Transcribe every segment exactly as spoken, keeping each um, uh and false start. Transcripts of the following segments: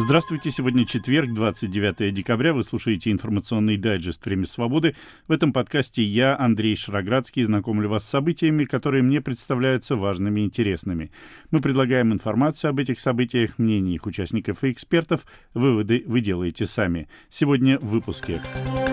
Здравствуйте, сегодня четверг, двадцать девятое декабря. Вы слушаете информационный дайджест «Время свободы». В этом подкасте я, Андрей Шароградский, знакомлю вас с событиями, которые мне представляются важными и интересными. Мы предлагаем информацию об этих событиях, мнения их участников и экспертов. Выводы вы делаете сами. Сегодня в выпуске.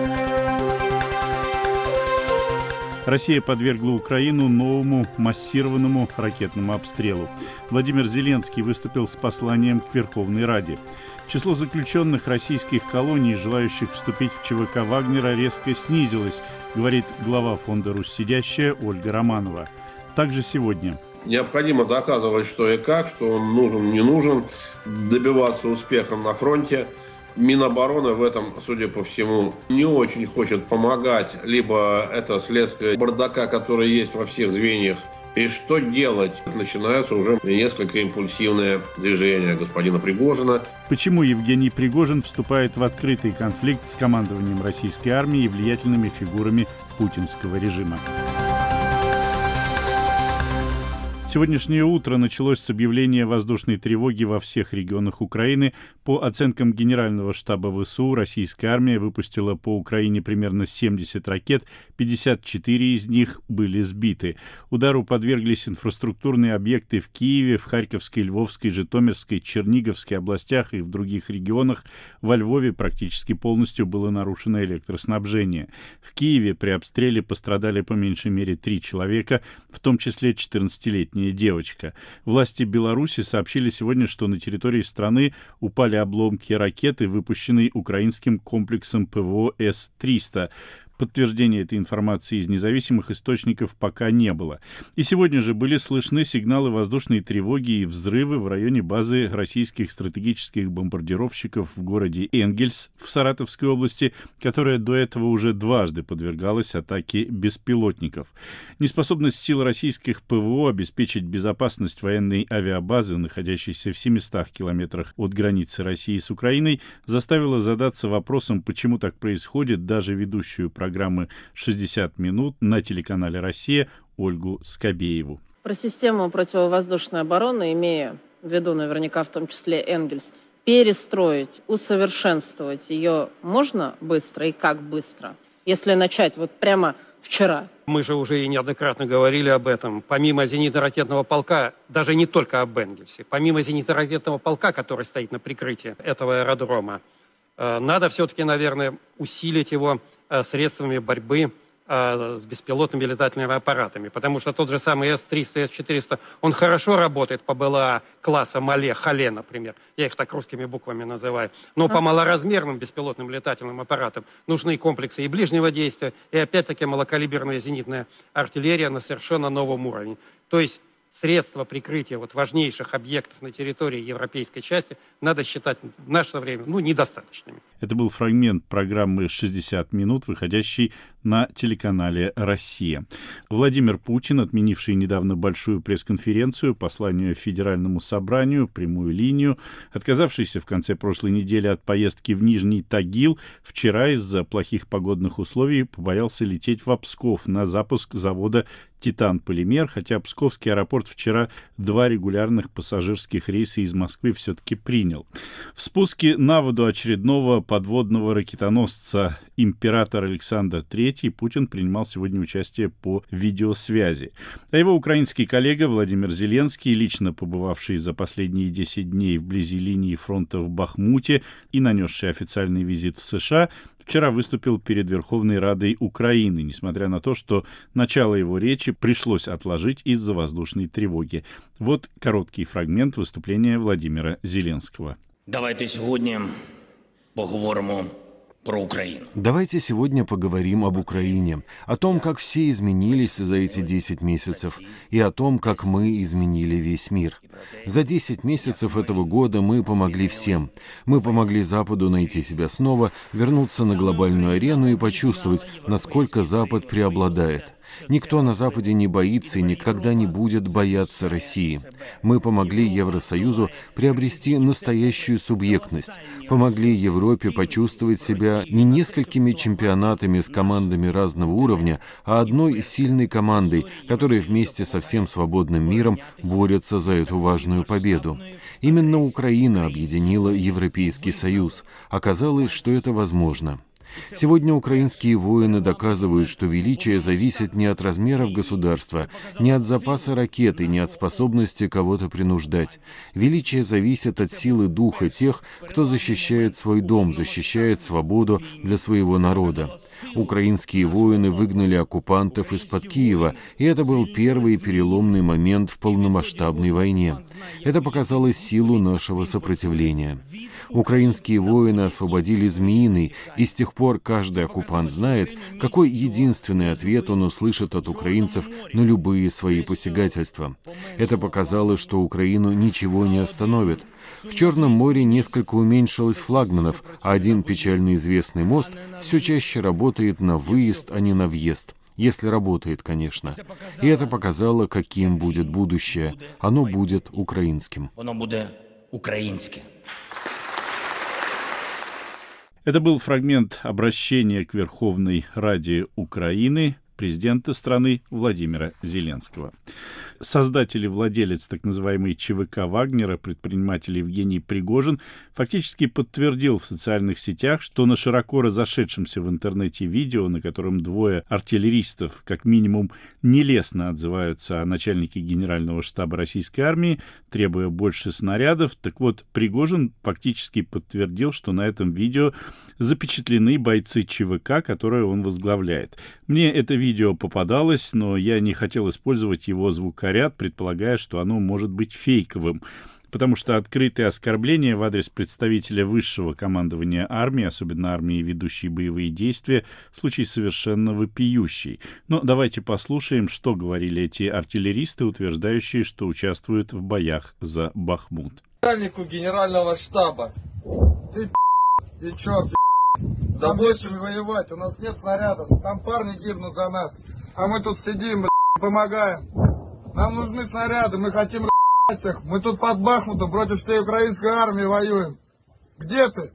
Россия подвергла Украину новому массированному ракетному обстрелу. Владимир Зеленский выступил с посланием к Верховной Раде. Число заключенных российских колоний, желающих вступить в ЧВК Вагнера, резко снизилось, говорит глава фонда «Руссидящая» Ольга Романова. Также сегодня. Необходимо доказывать, что и как, что он нужен, не нужен, добиваться успеха на фронте. Минобороны в этом, судя по всему, не очень хочет помогать, либо это следствие бардака, который есть во всех звеньях. И что делать? Начинаются уже несколько импульсивные движения господина Пригожина. Почему Евгений Пригожин вступает в открытый конфликт с командованием российской армии и влиятельными фигурами путинского режима? Сегодняшнее утро началось с объявления воздушной тревоги во всех регионах Украины. По оценкам Генерального штаба ВСУ, российская армия выпустила по Украине примерно семьдесят ракет, пятьдесят четыре из них были сбиты. Удару подверглись инфраструктурные объекты в Киеве, в Харьковской, Львовской, Житомирской, Черниговской областях и в других регионах. Во Львове практически полностью было нарушено электроснабжение. В Киеве при обстреле пострадали по меньшей мере три человека, в том числе четырнадцатилетний девочка. Власти Беларуси сообщили сегодня, что на территории страны упали обломки ракеты, выпущенной украинским комплексом ПВО С триста. Подтверждения этой информации из независимых источников пока не было. И сегодня же были слышны сигналы воздушной тревоги и взрывы в районе базы российских стратегических бомбардировщиков в городе Энгельс в Саратовской области, которая до этого уже дважды подвергалась атаке беспилотников. Неспособность сил российских ПВО обеспечить безопасность военной авиабазы, находящейся в семистах километрах от границы России с Украиной, заставила задаться вопросом, почему так происходит, даже ведущую программу программы «шестьдесят минут» на телеканале «Россия» Ольгу Скобееву. Про систему противовоздушной обороны, имея в виду наверняка в том числе Энгельс, перестроить, усовершенствовать ее можно быстро и как быстро? Если начать вот прямо вчера. Мы же уже и неоднократно говорили об этом. Помимо зенитно-ракетного полка, даже не только об Энгельсе, помимо зенитно-ракетного полка, который стоит на прикрытии этого аэродрома, надо все-таки, наверное, усилить его средствами борьбы с беспилотными летательными аппаратами. Потому что тот же самый С триста, С четыреста, он хорошо работает по БЛА класса Мале, Хале, например. Я их так русскими буквами называю. Но по малоразмерным беспилотным летательным аппаратам нужны комплексы и ближнего действия, и опять-таки малокалиберная зенитная артиллерия на совершенно новом уровне. То есть средства прикрытия вот важнейших объектов на территории европейской части надо считать в наше время ну, недостаточными. Это был фрагмент программы «шестьдесят минут», выходящей на телеканале «Россия». Владимир Путин, отменивший недавно большую пресс-конференцию, посланию Федеральному собранию, прямую линию, отказавшийся в конце прошлой недели от поездки в Нижний Тагил, вчера из-за плохих погодных условий побоялся лететь в Псков на запуск завода «Титан-Полимер», хотя Псковский аэропорт вчера два регулярных пассажирских рейса из Москвы все-таки принял. В спуске на воду очередного подводного ракетоносца «Император Александр третий» Путин принимал сегодня участие по видеосвязи. А его украинский коллега Владимир Зеленский, лично побывавший за последние десять дней вблизи линии фронта в Бахмуте и нанесший официальный визит в США, вчера выступил перед Верховной Радой Украины, несмотря на то, что начало его речи пришлось отложить из-за воздушной тревоги. Вот короткий фрагмент выступления Владимира Зеленского. Давайте сьогодні поговоримо про Украину. Давайте сегодня поговорим об Украине, о том, как все изменились за эти десять месяцев, и о том, как мы изменили весь мир. За десять месяцев этого года мы помогли всем. Мы помогли Западу найти себя снова, вернуться на глобальную арену и почувствовать, насколько Запад преобладает. Никто на Западе не боится и никогда не будет бояться России. Мы помогли Евросоюзу приобрести настоящую субъектность, помогли Европе почувствовать себя не несколькими чемпионатами с командами разного уровня, а одной сильной командой, которая вместе со всем свободным миром борется за эту важную победу. Именно Украина объединила Европейский Союз. Оказалось, что это возможно. Сегодня украинские воины доказывают, что величие зависит не от размеров государства, не от запаса ракет и не от способности кого-то принуждать. Величие зависит от силы духа тех, кто защищает свой дом, защищает свободу для своего народа. Украинские воины выгнали оккупантов из-под Киева, и это был первый переломный момент в полномасштабной войне. Это показало силу нашего сопротивления. Украинские воины освободили Змеиный, и с тех пор каждый оккупант знает, какой единственный ответ он услышит от украинцев на любые свои посягательства. Это показало, что Украину ничего не остановит. В Черном море несколько уменьшилось флагманов, а один печально известный мост все чаще работает на выезд, а не на въезд. Если работает, конечно. И это показало, каким будет будущее. Оно будет украинским. Оно будет украинским. Это был фрагмент обращения к Верховной Раде Украины президента страны Владимира Зеленского. Создатель и владелец так называемой ЧВК «Вагнера», предприниматель Евгений Пригожин, фактически подтвердил в социальных сетях, что на широко разошедшемся в интернете видео, на котором двое артиллеристов, как минимум, нелестно отзываются о начальнике Генерального штаба российской армии, требуя больше снарядов, так вот, Пригожин фактически подтвердил, что на этом видео запечатлены бойцы ЧВК, которые он возглавляет. Мне это видео попадалось, но я не хотел использовать его звукоряд, предполагая, что оно может быть фейковым, потому что открытые оскорбления в адрес представителя высшего командования армии, особенно армии, ведущей боевые действия, случай совершенно вопиющий. Но давайте послушаем, что говорили эти артиллеристы, утверждающие, что участвуют в боях за Бахмут. Начальнику Генерального штаба. Ты и черт, да больше воевать, у нас нет снарядов, там парни гибнут за нас, а мы тут сидим, помогаем. Нам нужны снаряды, мы хотим р***ать их. Мы тут под Бахмутом против всей украинской армии воюем. Где ты?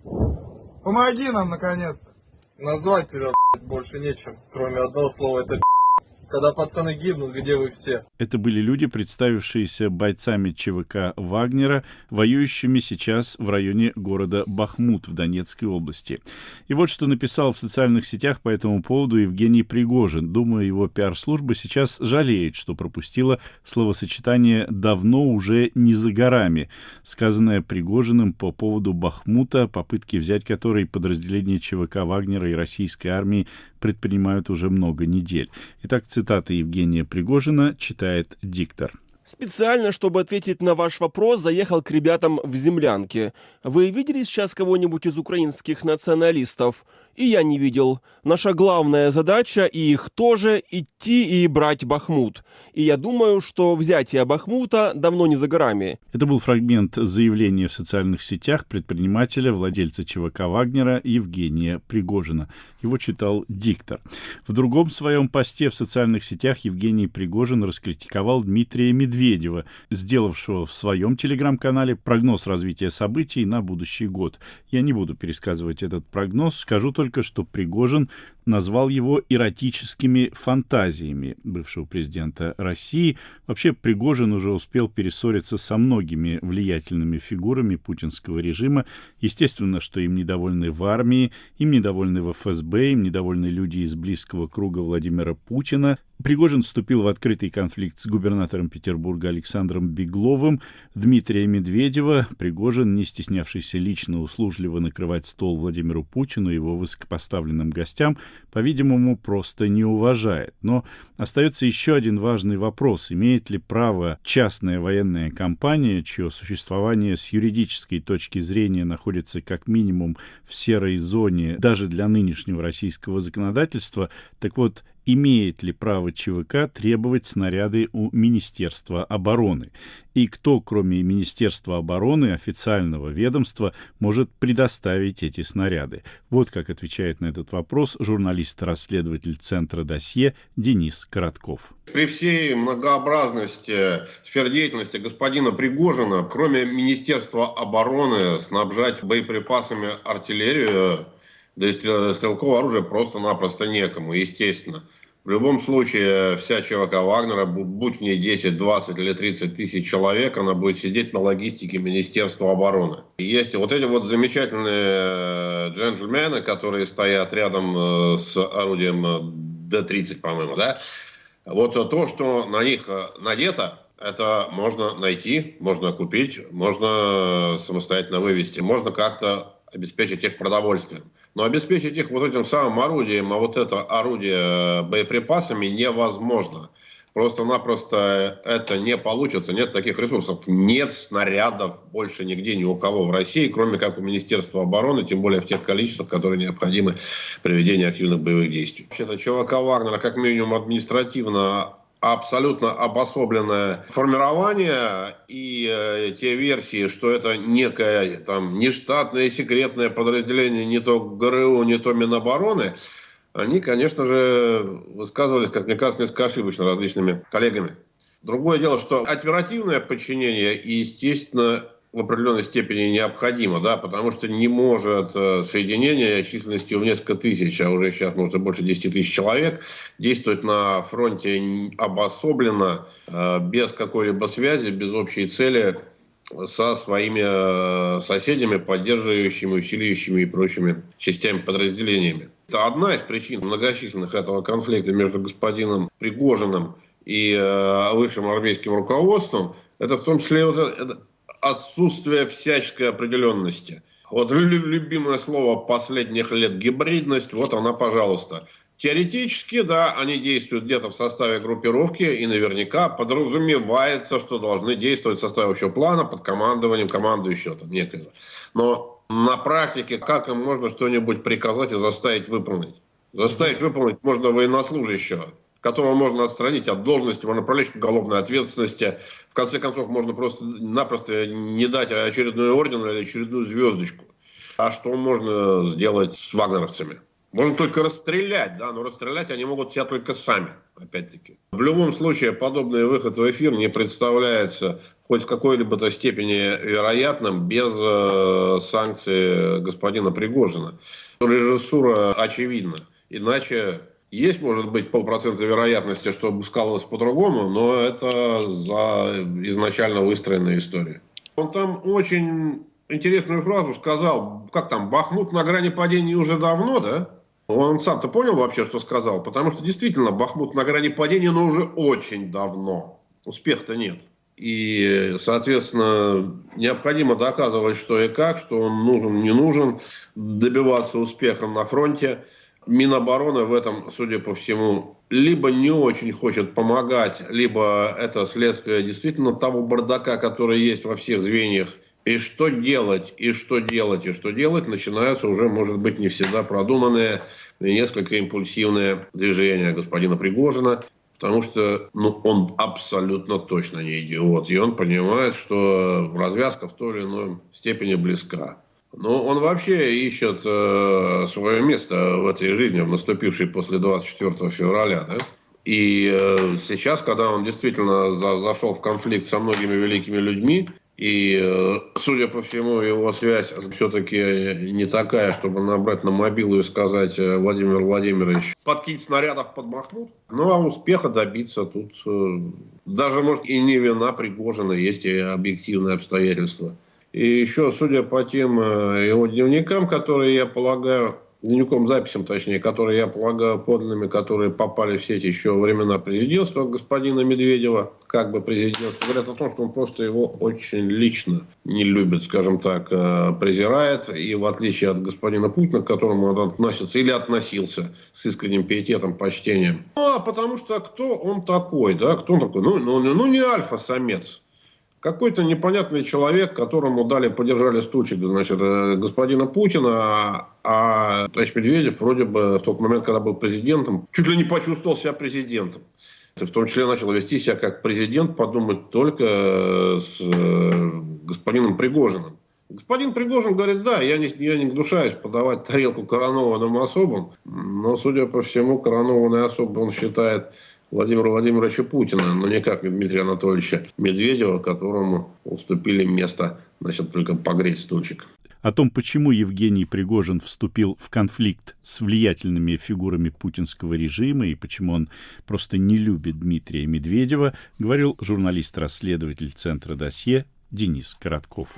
Помоги нам, наконец-то. Назвать тебя, блядь, больше нечем, кроме одного слова, это когда пацаны гибнут, где вы все? Это были люди, представившиеся бойцами ЧВК «Вагнера», воюющими сейчас в районе города Бахмут в Донецкой области. И вот что написал в социальных сетях по этому поводу Евгений Пригожин. Думаю, его пиар-служба сейчас жалеет, что пропустила словосочетание «давно уже не за горами», сказанное Пригожиным по поводу Бахмута, попытки взять который подразделения ЧВК «Вагнера» и российской армии предпринимают уже много недель. Итак, цитата Евгения Пригожина читает диктор. Специально, чтобы ответить на ваш вопрос, заехал к ребятам в землянке. Вы видели сейчас кого-нибудь из украинских националистов? И я не видел. Наша главная задача, и их тоже, идти и брать Бахмут. И я думаю, что взятие Бахмута давно не за горами. Это был фрагмент заявления в социальных сетях предпринимателя, владельца ЧВК «Вагнера» Евгения Пригожина. Его читал диктор. В другом своем посте в социальных сетях Евгений Пригожин раскритиковал Дмитрия Медведева, сделавшего в своем телеграм-канале прогноз развития событий на будущий год. Я не буду пересказывать этот прогноз, скажу только, только что Пригожин назвал его эротическими фантазиями бывшего президента России. Вообще, Пригожин уже успел перессориться со многими влиятельными фигурами путинского режима. Естественно, что им недовольны в армии, им недовольны в эф эс бэ, им недовольны люди из близкого круга Владимира Путина. Пригожин вступил в открытый конфликт с губернатором Петербурга Александром Бегловым. Дмитрия Медведева Пригожин, не стеснявшийся лично услужливо накрывать стол Владимиру Путину и его высокопоставленным гостям, по-видимому, просто не уважает. Но остается еще один важный вопрос. Имеет ли право частная военная компания, чье существование с юридической точки зрения находится как минимум в серой зоне даже для нынешнего российского законодательства, так вот, имеет ли право ЧВК требовать снаряды у Министерства обороны? И кто, кроме Министерства обороны, официального ведомства, может предоставить эти снаряды? Вот как отвечает на этот вопрос журналист-расследователь Центра «Досье» Денис Коротков. При всей многообразности сфер деятельности господина Пригожина, кроме Министерства обороны, снабжать боеприпасами артиллерию, да и стрелковое оружие просто-напросто некому, естественно. В любом случае, вся ЧВК Вагнера, будь в ней десять, двадцать или тридцать тысяч человек, она будет сидеть на логистике Министерства обороны. И есть вот эти вот замечательные джентльмены, которые стоят рядом с орудием Д тридцать, по-моему, да? Вот то, что на них надето, это можно найти, можно купить, можно самостоятельно вывести, можно как-то обеспечить их продовольствием. Но обеспечить их вот этим самым орудием, а вот это орудие боеприпасами невозможно. Просто-напросто это не получится, нет таких ресурсов. Нет снарядов больше нигде ни у кого в России, кроме как у Министерства обороны, тем более в тех количествах, которые необходимы при ведении активных боевых действий. Вообще-то ЧВК Вагнера как минимум административно абсолютно обособленное формирование, и э, те версии, что это некое там нештатное секретное подразделение не то ГРУ, не то Минобороны, они, конечно же, высказывались, как мне кажется, несколько ошибочно различными коллегами. Другое дело, что оперативное подчинение, естественно, в определенной степени необходимо, да, потому что не может соединение численностью в несколько тысяч, а уже сейчас, может, больше десяти тысяч человек, действовать на фронте обособленно, без какой-либо связи, без общей цели со своими соседями, поддерживающими, усиливающими и прочими частями, подразделениями. Это одна из причин многочисленных этого конфликта между господином Пригожиным и высшим армейским руководством. Это в том числе вот это отсутствие всяческой определенности. Вот любимое слово последних лет — гибридность, вот она, пожалуйста. Теоретически, да, они действуют где-то в составе группировки, и наверняка подразумевается, что должны действовать в составе общего плана под командованием командующего там некоего. Но на практике как им можно что-нибудь приказать и заставить выполнить? Заставить выполнить можно военнослужащего, которого можно отстранить от должности, можно привлечь к уголовной ответственности. В конце концов, можно просто-напросто не дать очередной орден или очередную звездочку. А что можно сделать с вагнеровцами? Можно только расстрелять, да, но расстрелять они могут себя только сами, опять-таки. В любом случае, подобный выход в эфир не представляется хоть в какой-либо степени вероятным без э, санкций господина Пригожина. Режиссура очевидна. Иначе есть, может быть, полпроцента вероятности, что скалывалось по-другому, но это за изначально выстроенная история. Он там очень интересную фразу сказал, как там, Бахмут на грани падения уже давно, да? Он сам-то понял вообще, что сказал? Потому что действительно Бахмут на грани падения, но уже очень давно. Успеха-то нет. И, соответственно, необходимо доказывать, что и как, что он нужен, не нужен, добиваться успеха на фронте. Минобороны в этом, судя по всему, либо не очень хочет помогать, либо это следствие действительно того бардака, который есть во всех звеньях. И что делать, и что делать, и что делать, начинаются уже, может быть, не всегда продуманные и несколько импульсивные движения господина Пригожина. Потому что ну, он абсолютно точно не идиот. И он понимает, что развязка в той или иной степени близка. Но он вообще ищет э, свое место в этой жизни, в наступившей после двадцать четвёртого февраля. Да? И э, сейчас, когда он действительно за, зашел в конфликт со многими великими людьми, и, э, судя по всему, его связь все-таки не такая, чтобы набрать на мобилу и сказать: Владимир Владимирович, подкинь снарядов под Бахмут. Ну, а успеха добиться тут э, даже, может, и не вина Пригожина, есть и объективные обстоятельства. И еще, судя по тем э, его дневникам, которые, я полагаю, дневником записям, точнее, которые, я полагаю, подлинными, которые попали в сеть еще во времена президентства господина Медведева, как бы президентства, говорят о том, что он просто его очень лично не любит, скажем так, э, презирает. И в отличие от господина Путина, к которому он относится или относился с искренним пиететом, почтением. Ну, а потому что кто он такой, да, кто он такой? Ну, ну, ну не альфа-самец. Какой-то непонятный человек, которому дали, подержали стульчик, значит, господина Путина, а товарищ Медведев вроде бы в тот момент, когда был президентом, чуть ли не почувствовал себя президентом. В том числе начал вести себя как президент, подумать только с господином Пригожиным. Господин Пригожин говорит: да, я не, я не гнушаюсь подавать тарелку коронованным особам, но, судя по всему, коронованный особо он считает Владимира Владимировича Путина, но никак не Дмитрия Анатольевича Медведева, которому уступили место, значит, только погреть стульчик. О том, почему Евгений Пригожин вступил в конфликт с влиятельными фигурами путинского режима и почему он просто не любит Дмитрия Медведева, говорил журналист-расследователь Центра «Досье» Денис Коротков.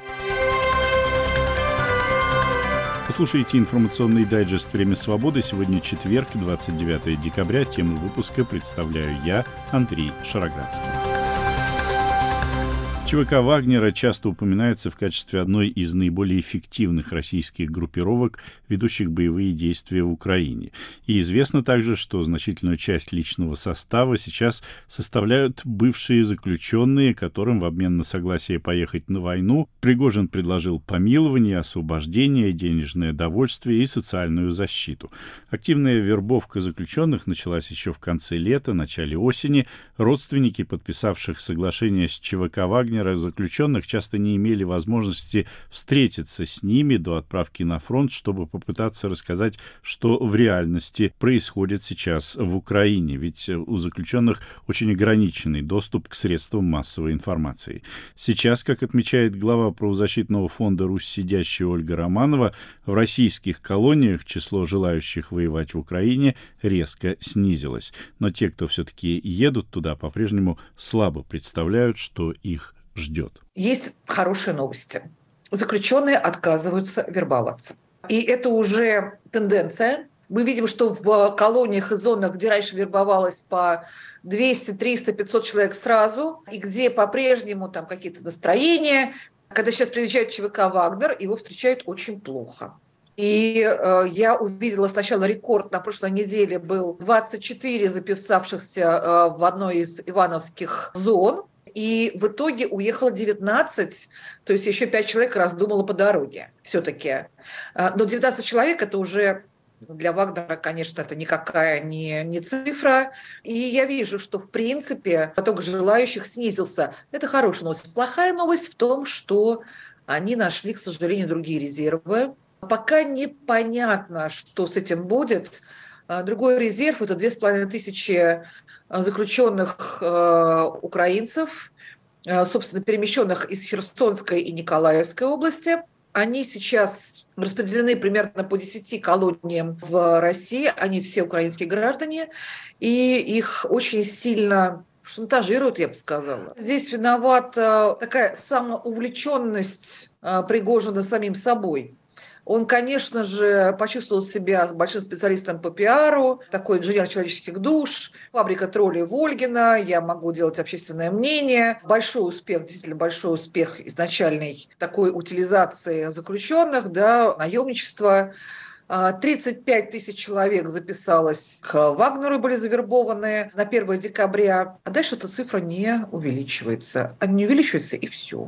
Послушайте информационный дайджест «Время свободы». Сегодня четверг, двадцать девятое декабря. Тему выпуска представляю я, Андрей Шароградский. ЧВК Вагнера часто упоминается в качестве одной из наиболее эффективных российских группировок, ведущих боевые действия в Украине. И известно также, что значительную часть личного состава сейчас составляют бывшие заключенные, которым в обмен на согласие поехать на войну Пригожин предложил помилование, освобождение, денежное довольствие и социальную защиту. Активная вербовка заключенных началась еще в конце лета, начале осени. Родственники, подписавших соглашение с ЧВК Вагнера, заключенных часто не имели возможности встретиться с ними до отправки на фронт, чтобы попытаться рассказать, что в реальности происходит сейчас в Украине, ведь у заключенных очень ограниченный доступ к средствам массовой информации. Сейчас, как отмечает глава правозащитного фонда «Русь сидящая» Ольга Романова, в российских колониях число желающих воевать в Украине резко снизилось. Но те, кто все-таки едут туда, по-прежнему слабо представляют, что их ждет. Есть хорошие новости. Заключенные отказываются вербоваться. И это уже тенденция. Мы видим, что в колониях и зонах, где раньше вербовалось по двести, триста, пятьсот человек сразу, и где по-прежнему там какие-то настроения, когда сейчас приезжает ЧВК «Вагнер», его встречают очень плохо. И э, я увидела сначала рекорд, на прошлой неделе был двадцать четыре записавшихся э, в одной из ивановских зон, и в итоге уехало девятнадцать, то есть еще пять человек раздумало по дороге все-таки. Но девятнадцать человек – это уже для Вагнера, конечно, это никакая не, не цифра. И я вижу, что, в принципе, поток желающих снизился. Это хорошая новость. Плохая новость в том, что они нашли, к сожалению, другие резервы. Пока непонятно, что с этим будет. Другой резерв – это две с половиной тысячи заключенных э, украинцев, э, собственно, перемещенных из Херсонской и Николаевской области. Они сейчас распределены примерно по десяти колониям в России. Они все украинские граждане, и их очень сильно шантажируют, я бы сказала. Здесь виновата такая самоувлеченность э, Пригожина самим собой. Он, конечно же, почувствовал себя большим специалистом по пиару, такой инженер человеческих душ, фабрика троллей Вольгина, я могу делать общественное мнение. Большой успех, действительно большой успех изначальной такой утилизации заключенных, да, наемничества. тридцать пять тысяч человек записалось к Вагнеру, были завербованы на первое декабря. А дальше эта цифра не увеличивается. Она не увеличивается, и все.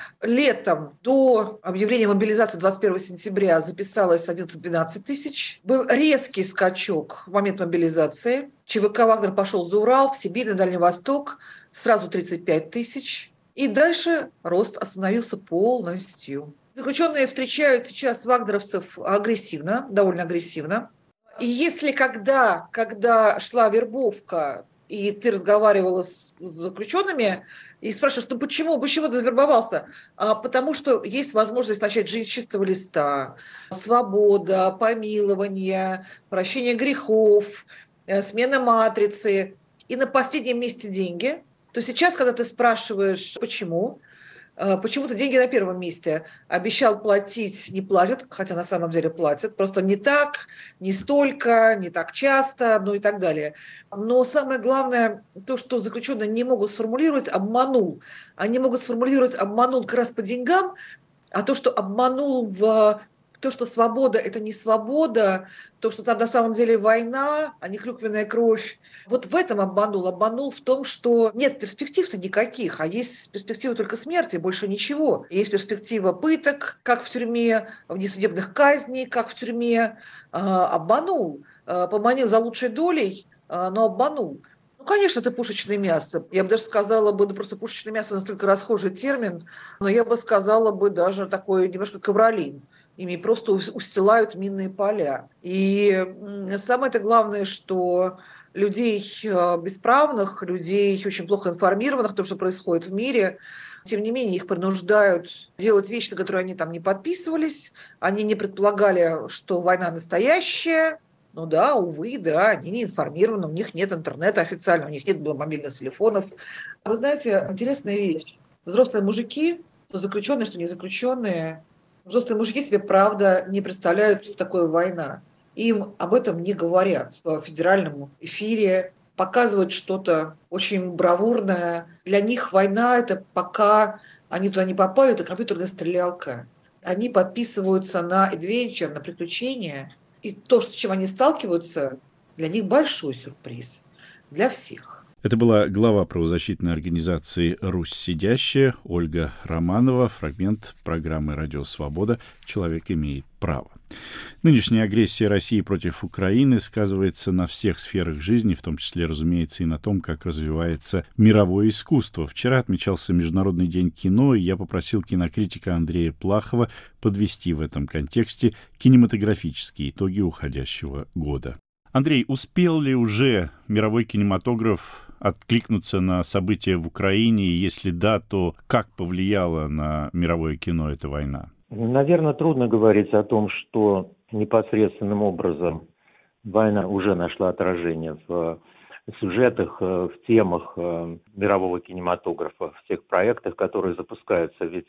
Летом до объявления мобилизации двадцать первого сентября записалось одиннадцать-двенадцать тысяч. Был резкий скачок в момент мобилизации. ЧВК «Вагнер» пошел за Урал, в Сибирь, на Дальний Восток. Сразу тридцать пять тысяч. И дальше рост остановился полностью. Заключенные встречают сейчас вагнеровцев агрессивно, довольно агрессивно. И если когда, когда шла вербовка, и ты разговаривала с заключенными, и спрашиваешь, ну почему, почему ты завербовался? А, потому что есть возможность начать жизнь с чистого листа. Свобода, помилование, прощение грехов, смена матрицы. И на последнем месте деньги. То сейчас, когда ты спрашиваешь, почему, почему-то деньги на первом месте. Обещал платить, не платят, хотя на самом деле платят. Просто не так, не столько, не так часто, ну и так далее. Но самое главное, то, что заключенные не могут сформулировать, обманул. Они могут сформулировать, обманул как раз по деньгам, а то, что обманул в... То, что свобода – это не свобода, то, что там на самом деле война, а не клюквенная кровь. Вот в этом обманул. Обманул в том, что нет перспектив-то никаких, а есть перспектива только смерти, больше ничего. Есть перспектива пыток, как в тюрьме, внесудебных казней, как в тюрьме. Обманул, поманил за лучшей долей, но обманул. Ну, конечно, это пушечное мясо. Я бы даже сказала бы, ну, просто пушечное мясо настолько расхожий термин, но я бы сказала бы даже такой немножко ковролин. ими просто устилают минные поля. И самое-то главное, что людей бесправных, людей очень плохо информированных о том, что происходит в мире, тем не менее их принуждают делать вещи, на которые они там не подписывались, они не предполагали, что война настоящая. Ну да, увы, да, они не информированы, у них нет интернета официально, у них нет мобильных телефонов. Вы знаете, интересная вещь. Взрослые мужики, что заключенные, что не заключенные, взрослые мужики себе, правда, не представляют, что такое война. Им об этом не говорят в федеральном эфире, показывают что-то очень бравурное. Для них война – это пока они туда не попали, это компьютерная стрелялка. Они подписываются на адвенчер, на приключения. И то, с чем они сталкиваются, для них большой сюрприз. Для всех. Это была глава правозащитной организации «Русь сидящая» Ольга Романова. Фрагмент программы «Радио Свобода. Человек имеет право». Нынешняя агрессия России против Украины сказывается на всех сферах жизни, в том числе, разумеется, и на том, как развивается мировое искусство. Вчера отмечался Международный день кино, и я попросил кинокритика Андрея Плахова подвести в этом контексте кинематографические итоги уходящего года. Андрей, успел ли уже мировой кинематограф откликнуться на события в Украине? И если да, то как повлияла на мировое кино эта война? Наверное, трудно говорить о том, что непосредственным образом война уже нашла отражение в сюжетах, в темах мирового кинематографа, в тех проектах, которые запускаются. Ведь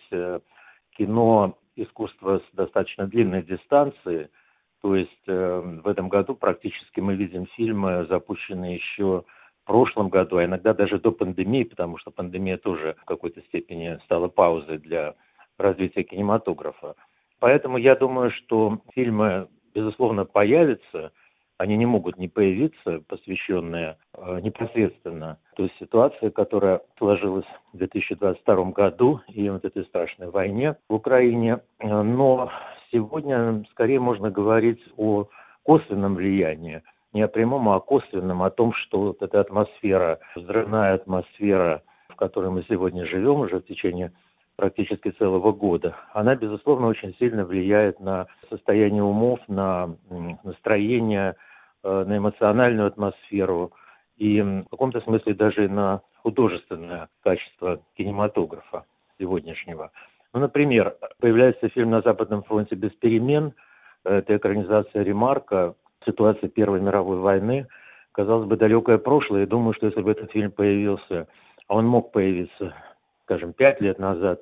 кино – искусство с достаточно длинной дистанцией. То есть э, в этом году практически мы видим фильмы, запущенные еще в прошлом году, а иногда даже до пандемии, потому что пандемия тоже в какой-то степени стала паузой для развития кинематографа. Поэтому я думаю, что фильмы, безусловно, появятся, они не могут не появиться, посвященные э, непосредственно той ситуации, которая сложилась в две тысячи двадцать втором году и вот этой страшной войне в Украине. Но сегодня скорее можно говорить о косвенном влиянии, не о прямом, а о косвенном, о том, что вот эта атмосфера, взрывная атмосфера, в которой мы сегодня живем уже в течение практически целого года, она, безусловно, очень сильно влияет на состояние умов, на настроение, на эмоциональную атмосферу и в каком-то смысле даже на художественное качество кинематографа сегодняшнего. Ну, например, появляется фильм «На Западном фронте без перемен». Это экранизация Ремарка, ситуация Первой мировой войны. Казалось бы, далекое прошлое. И думаю, что если бы этот фильм появился, а он мог появиться, скажем, пять лет назад,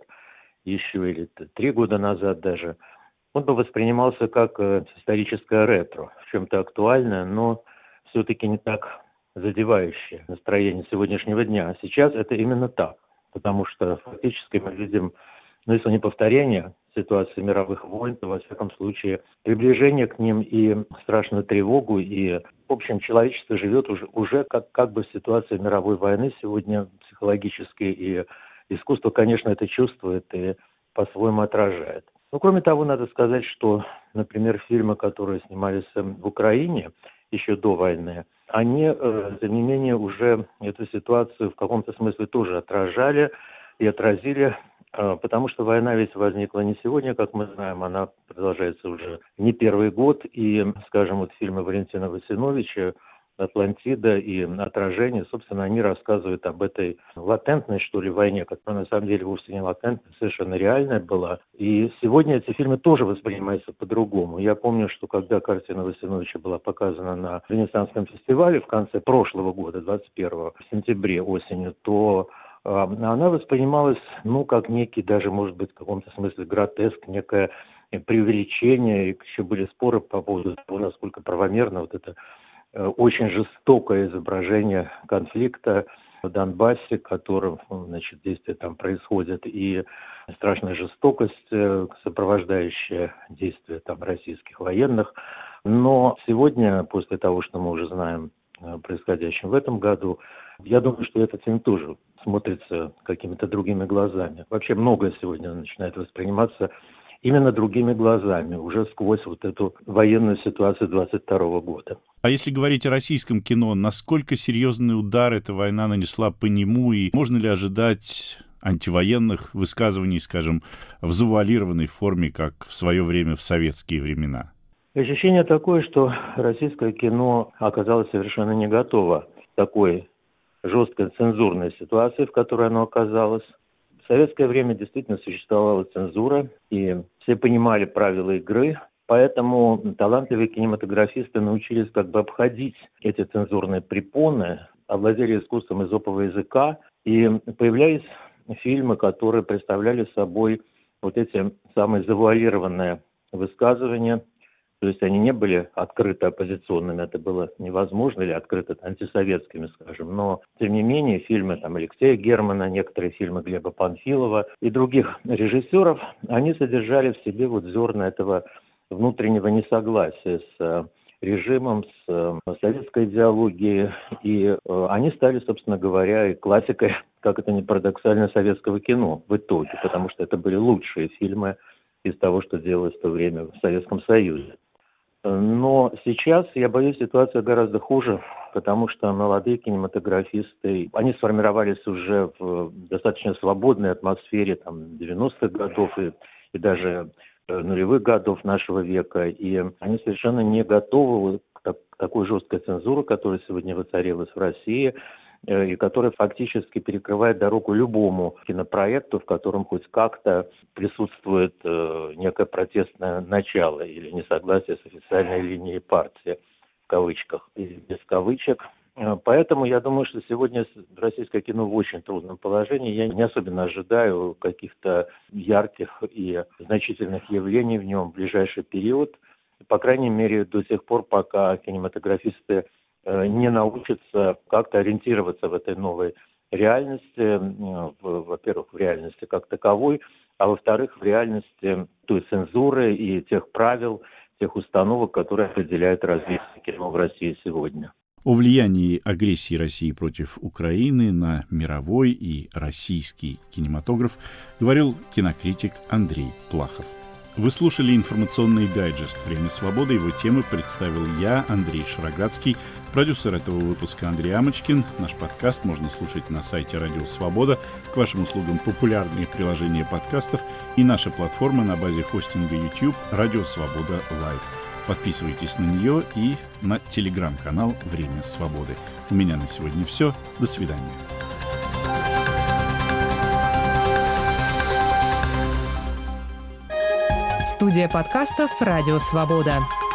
еще или три года назад даже, он бы воспринимался как историческое ретро, в чем-то актуальное, но все-таки не так задевающее настроение сегодняшнего дня. А сейчас это именно так, потому что фактически мы видим, ну, если не повторение ситуации мировых войн, то, во всяком случае, приближение к ним и страшную тревогу. И, в общем, человечество живет уже, уже как, как бы в ситуации мировой войны сегодня психологически. И искусство, конечно, это чувствует и по-своему отражает. Но, кроме того, надо сказать, что, например, фильмы, которые снимались в Украине еще до войны, они, э, тем не менее, уже эту ситуацию в каком-то смысле тоже отражали и отразили, потому что война ведь возникла не сегодня, как мы знаем, она продолжается уже не первый год. И, скажем, вот фильмы Валентина Васиновича «Атлантида» и «Отражение», собственно, они рассказывают об этой латентной, что ли, войне, которая на самом деле вовсе не латентная, совершенно реальная была. И сегодня эти фильмы тоже воспринимаются по-другому. Я помню, что когда картина Васиновича была показана на Венецианском фестивале в конце прошлого года, двадцать первого, в сентябре, осенью, то она воспринималась, ну, как некий, даже, может быть, в каком-то смысле гротеск, некое преувеличение. И еще были споры по поводу того, насколько правомерно вот это очень жестокое изображение конфликта в Донбассе, которым, значит, действия там происходят, и страшная жестокость, сопровождающая действия там российских военных. Но сегодня, после того, что мы уже знаем происходящем в этом году, я думаю, что этот фильм тоже смотрится какими-то другими глазами. Вообще многое сегодня начинает восприниматься именно другими глазами, уже сквозь вот эту военную ситуацию двадцать второго года. А если говорить о российском кино, насколько серьезный удар эта война нанесла по нему, и можно ли ожидать антивоенных высказываний, скажем, в завуалированной форме, как в свое время в советские времена? Ощущение такое, что российское кино оказалось совершенно не готово к такой жесткой цензурной ситуации, в которой оно оказалось. В советское время действительно существовала цензура, и все понимали правила игры, поэтому талантливые кинематографисты научились как бы обходить эти цензурные препоны, овладели искусством эзопового языка, и появлялись фильмы, которые представляли собой вот эти самые завуалированные высказывания. То есть они не были открыто оппозиционными, это было невозможно, или открыто антисоветскими, скажем. Но, тем не менее, фильмы там, Алексея Германа, некоторые фильмы Глеба Панфилова и других режиссеров, они содержали в себе вот зерна этого внутреннего несогласия с режимом, с советской идеологией. И они стали, собственно говоря, и классикой, как это ни парадоксально, советского кино в итоге, потому что это были лучшие фильмы из того, что делалось в то время в Советском Союзе. Но сейчас, я боюсь, ситуация гораздо хуже, потому что молодые кинематографисты, они сформировались уже в достаточно свободной атмосфере там, девяностых годов и, и даже нулевых годов нашего века, и они совершенно не готовы к, так, к такой жесткой цензуре, которая сегодня воцарилась в России, и которая фактически перекрывает дорогу любому кинопроекту, в котором хоть как-то присутствует э, некое протестное начало или несогласие с официальной линией партии, в кавычках, и без кавычек. Поэтому я думаю, что сегодня российское кино в очень трудном положении. Я не особенно ожидаю каких-то ярких и значительных явлений в нем в ближайший период. По крайней мере, до тех пор, пока кинематографисты не научатся как-то ориентироваться в этой новой реальности, во-первых, в реальности как таковой, а во-вторых, в реальности той цензуры и тех правил, тех установок, которые определяют развитие кино в России сегодня. О влиянии агрессии России против Украины на мировой и российский кинематограф говорил кинокритик Андрей Плахов. Вы слушали информационный дайджест «Время свободы». Его темы представил я, Андрей Шароградский, продюсер этого выпуска Андрей Амочкин. Наш подкаст можно слушать на сайте Радио Свобода. К вашим услугам популярные приложения подкастов и наша платформа на базе хостинга YouTube «Радио Свобода Лайв». Подписывайтесь на нее и на телеграм-канал «Время свободы». У меня на сегодня все. До свидания. Студия подкастов «Радио Свобода».